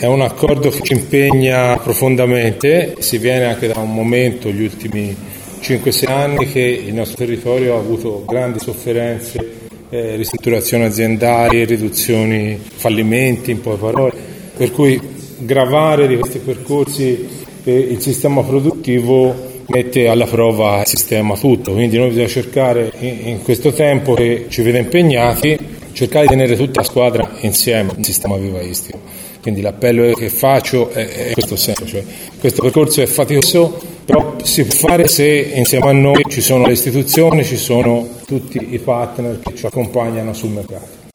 è un accordo che ci impegna profondamente. Si viene anche da un momento, gli ultimi 5-6 anni, che il nostro territorio ha avuto grandi sofferenze, ristrutturazioni aziendali, riduzioni, fallimenti, in poche parole, per cui gravare di questi percorsi il sistema produttivo mette alla prova il sistema tutto. Quindi noi bisogna cercare in questo tempo che ci vede impegnati, cercare di tenere tutta la squadra insieme al sistema vivaistico. Quindi l'appello che faccio è in questo senso, cioè questo percorso è faticoso, però si può fare se insieme a noi ci sono le istituzioni, ci sono tutti i partner che ci accompagnano sul mercato.